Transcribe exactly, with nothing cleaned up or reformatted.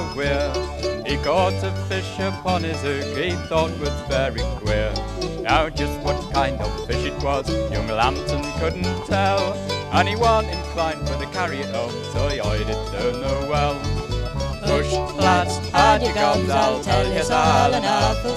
weir. He caught a fish upon his hook he thought was very queer. Now just what kind of fish it was, young Lambton couldn't tell, and he wasn't inclined for to carry it home, so he eyed it down the well. Push, lads, hard your gums, I'll tell you all enough.